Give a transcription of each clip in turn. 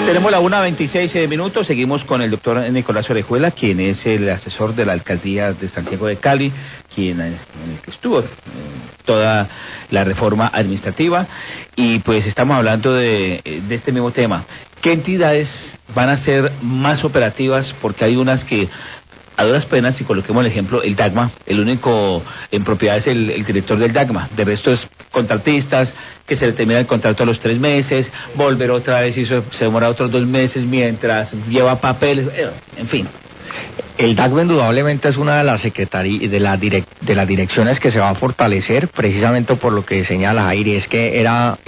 Tenemos la 1:26 minutos, seguimos con el doctor Nicolás Orejuela, quien es el asesor de la Alcaldía de Santiago de Cali, en el que estuvo toda la reforma administrativa, y pues estamos hablando de este mismo tema. ¿Qué entidades van a ser más operativas? Porque hay unas que a duras penas, y coloquemos el ejemplo, el DAGMA, el único en propiedad es el director del DAGMA, de resto es contratistas, que se le termina el contrato a los 3 meses, volver otra vez y se demora otros 2 meses mientras lleva papeles, en fin. El DAGMA indudablemente es una de las de las direcciones que se va a fortalecer, precisamente por lo que señala Jair, es que era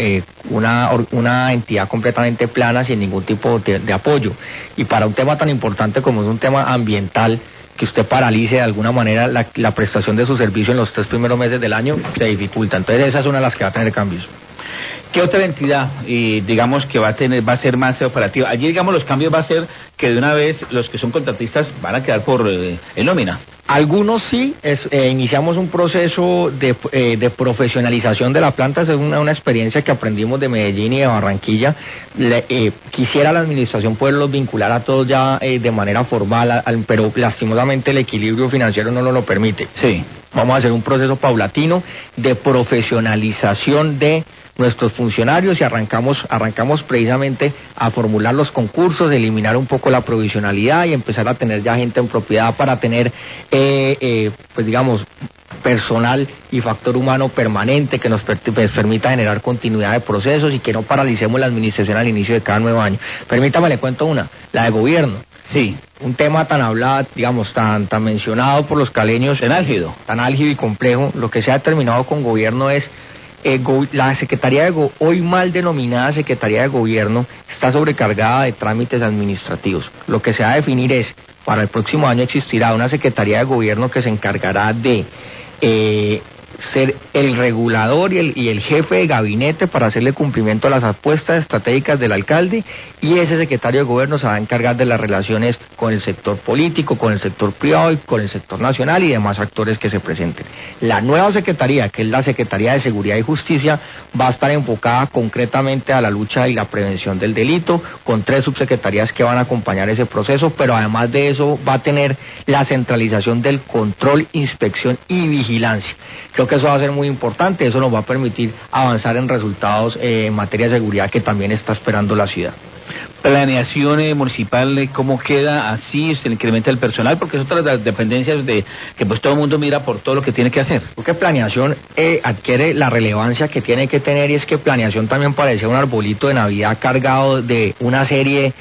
una entidad completamente plana, sin ningún tipo de apoyo, y para un tema tan importante como es un tema ambiental, que usted paralice de alguna manera la prestación de su servicio en los 3 primeros meses del año, se dificulta. Entonces esa es una de las que va a tener cambios. ¿Qué otra entidad, digamos, que va a ser más operativa? Allí, digamos, los cambios va a ser que de una vez los que son contratistas van a quedar por en nómina. Algunos sí, iniciamos un proceso de profesionalización de la planta, es una experiencia que aprendimos de Medellín y de Barranquilla. Quisiera la administración poderlos vincular a todos ya de manera formal, pero lastimosamente el equilibrio financiero no nos lo permite. Sí. Vamos a hacer un proceso paulatino de profesionalización de nuestros funcionarios y arrancamos precisamente a formular los concursos, eliminar un poco la provisionalidad y empezar a tener ya gente en propiedad para tener, pues digamos, personal y factor humano permanente que nos permita generar continuidad de procesos y que no paralicemos la administración al inicio de cada nuevo año. Permítame, le cuento una, la de gobierno. Sí. Un tema tan hablado, digamos, tan mencionado por los caleños, tan álgido y complejo. Lo que se ha determinado con gobierno es la Secretaría hoy mal denominada Secretaría de Gobierno está sobrecargada de trámites administrativos. Lo que se va a definir es, para el próximo año existirá una Secretaría de Gobierno que se encargará de ser el regulador y el jefe de gabinete para hacerle cumplimiento a las apuestas estratégicas del alcalde, y ese secretario de gobierno se va a encargar de las relaciones con el sector político, con el sector privado y con el sector nacional y demás actores que se presenten. La nueva secretaría, que es la Secretaría de Seguridad y Justicia, va a estar enfocada concretamente a la lucha y la prevención del delito, con 3 subsecretarías que van a acompañar ese proceso, pero además de eso va a tener la centralización del control, inspección y vigilancia. Creo que eso va a ser muy importante, eso nos va a permitir avanzar en resultados en materia de seguridad que también está esperando la ciudad. Planeación municipal, ¿cómo queda? Así se incrementa el personal, porque es otra de las dependencias de que pues todo el mundo mira por todo lo que tiene que hacer. Porque planeación adquiere la relevancia que tiene que tener, y es que planeación también parecía un arbolito de Navidad cargado de una serie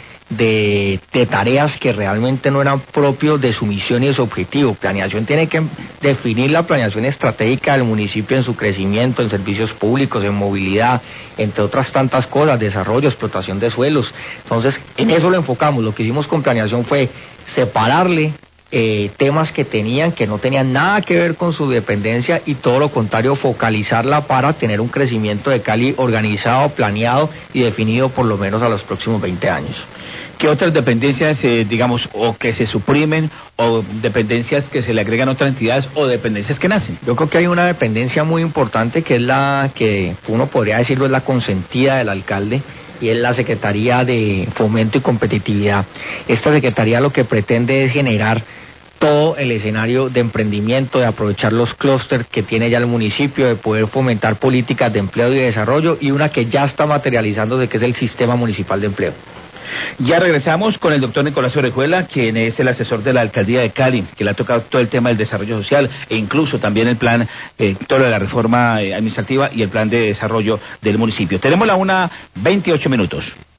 de tareas que realmente no eran propios de su misión y de su objetivo. Planeación tiene que definir la planeación estratégica del municipio en su crecimiento, en servicios públicos, en movilidad, entre otras tantas cosas, desarrollo, explotación de suelos. Entonces, en eso lo enfocamos. Lo que hicimos con planeación fue separarle temas que no tenían nada que ver con su dependencia, y todo lo contrario, focalizarla para tener un crecimiento de Cali organizado, planeado y definido por lo menos a los próximos 20 años. ¿Qué otras dependencias, digamos, o que se suprimen, o dependencias que se le agregan a otras entidades, o dependencias que nacen? Yo creo que hay una dependencia muy importante que es la que uno podría decirlo es la consentida del alcalde, y es la Secretaría de Fomento y Competitividad. Esta Secretaría lo que pretende es generar todo el escenario de emprendimiento, de aprovechar los clústeres que tiene ya el municipio, de poder fomentar políticas de empleo y de desarrollo, y una que ya está materializándose, que es el Sistema Municipal de Empleo. Ya regresamos con el doctor Nicolás Orejuela, quien es el asesor de la Alcaldía de Cali, que le ha tocado todo el tema del desarrollo social e incluso también el plan, todo lo de la reforma administrativa y el plan de desarrollo del municipio. Tenemos la 1:28 minutos.